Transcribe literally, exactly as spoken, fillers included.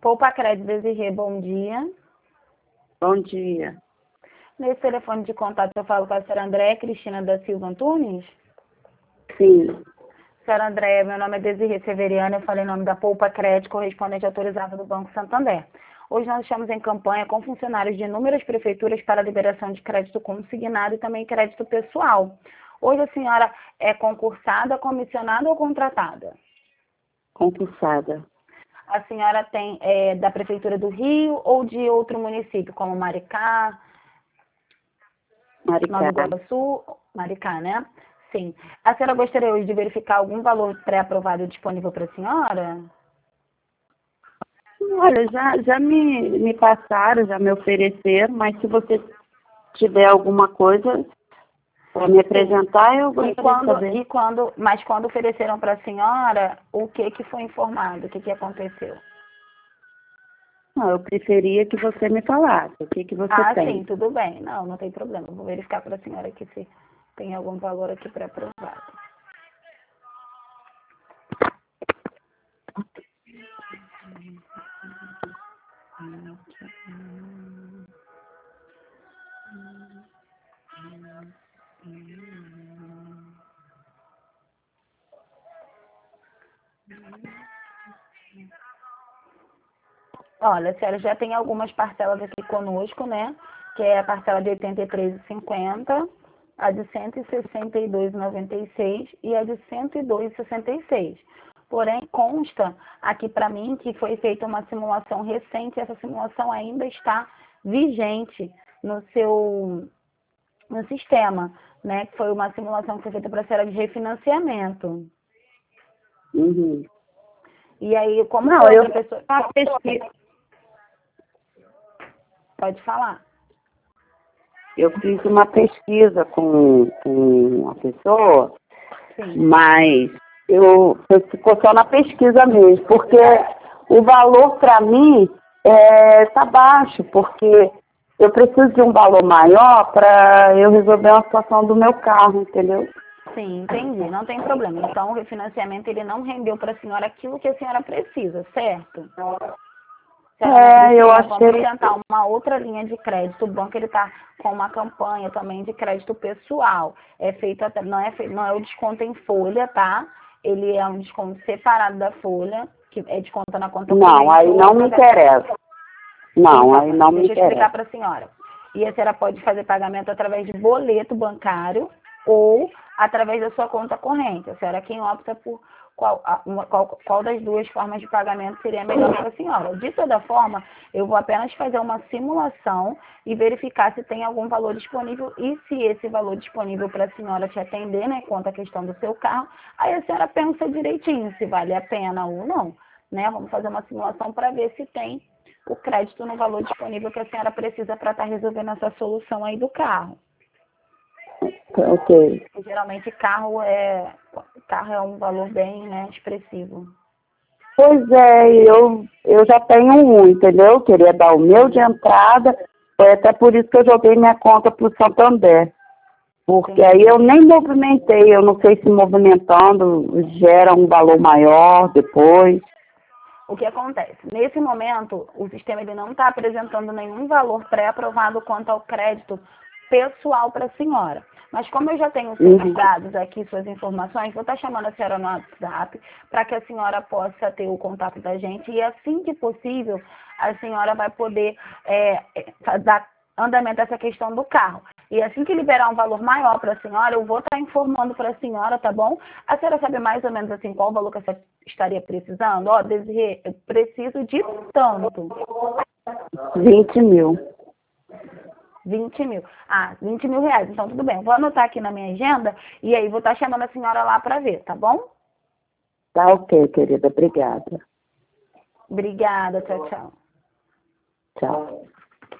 Poupa Crédito Desirê, bom dia. Bom dia. Nesse telefone de contato eu falo com a senhora Andréia Cristina da Silva Antunes? Sim. Senhora Andréia, meu nome é Desirê Severiana, eu falei em nome da Poupa Crédito, correspondente autorizada do Banco Santander. Hoje nós estamos em campanha com funcionários de inúmeras prefeituras para liberação de crédito consignado e também crédito pessoal. Hoje a senhora é concursada, comissionada ou contratada? Concursada. A senhora tem é, da Prefeitura do Rio ou de outro município, como Maricá, Maricá. Nova Iguaçu, Maricá, né? Sim. A senhora gostaria hoje de verificar algum valor pré-aprovado disponível para a senhora? Olha, já, já me, me passaram, já me ofereceram, mas se você tiver alguma coisa para me apresentar, eu E gostaria de quando, saber. e quando, mas quando ofereceram para a senhora, o que que foi informado? O que que aconteceu? Não, eu preferia que você me falasse o que, que você Ah, tem. sim, tudo bem. Não, não tem problema. Eu vou verificar para a senhora aqui se tem algum valor aqui pré-aprovado. Olha, a senhora já tem algumas parcelas aqui conosco, né? Que é a parcela de oitenta e três reais e cinquenta centavos, a de cento e sessenta e dois reais e noventa e seis centavos e a de cento e dois reais e sessenta e seis centavos. Porém, consta aqui para mim que foi feita uma simulação recente, e essa simulação ainda está vigente no seu no sistema, né? Que foi uma simulação que foi feita para a senhora de refinanciamento. Uhum. E aí, como Não, foi eu outra pessoa... faço pesquisa. Pode falar. Eu fiz uma pesquisa com, com uma pessoa, Sim. mas eu, eu ficou só na pesquisa mesmo, porque o valor para mim está baixo, porque eu preciso de um valor maior para eu resolver uma situação do meu carro, entendeu? Sim, entendi. Não tem problema. Então, o refinanciamento ele não rendeu para a senhora aquilo que a senhora precisa, certo? Senhora É, eu Cristina, vamos achei. tentar uma outra linha de crédito. O banco ele está com uma campanha também de crédito pessoal. É feito até, não é feito, não é o desconto em folha, tá? Ele é um desconto separado da folha, que é desconto na conta Não, corrente aí ou não me através. interessa. Não, aí Então, não me deixa eu explicar interessa. para a senhora. E a senhora pode fazer pagamento através de boleto bancário ou através da sua conta corrente. A senhora é quem opta por qual, a- uma- qual, qual das duas formas de pagamento seria melhor para a senhora. De toda forma, eu vou apenas fazer uma simulação e verificar se tem algum valor disponível e se esse valor disponível para a senhora te atender, né, quanto à questão do seu carro, aí a senhora pensa direitinho se vale a pena ou não, né? Vamos fazer uma simulação para ver se tem o crédito no valor disponível que a senhora precisa para estar resolvendo essa solução aí do carro. Ok. Porque, geralmente carro é, carro é um valor bem, né, expressivo. Pois é, eu, eu já tenho um, entendeu? Eu queria dar o meu de entrada, foi até por isso que eu joguei minha conta para o Santander. Porque Entendi. aí eu nem movimentei, eu não sei se movimentando gera um valor maior depois. O que acontece? Nesse momento, o sistema ele não está apresentando nenhum valor pré-aprovado quanto ao crédito pessoal para a senhora. Mas como eu já tenho seus Uhum. dados aqui, suas informações, vou estar chamando a senhora no WhatsApp para que a senhora possa ter o contato da gente e assim que possível, a senhora vai poder é, é, dar andamento a essa questão do carro. E assim que liberar um valor maior para a senhora, eu vou estar informando para a senhora, tá bom? A senhora sabe mais ou menos assim qual o valor que a senhora estaria precisando? Ó, Desirê, eu preciso de tanto. vinte mil. vinte mil. Ah, vinte mil reais. Então, tudo bem. Vou anotar aqui na minha agenda e aí vou estar chamando a senhora lá para ver, tá bom? Tá ok, querida. Obrigada. Obrigada. Tchau, tchau. Tchau.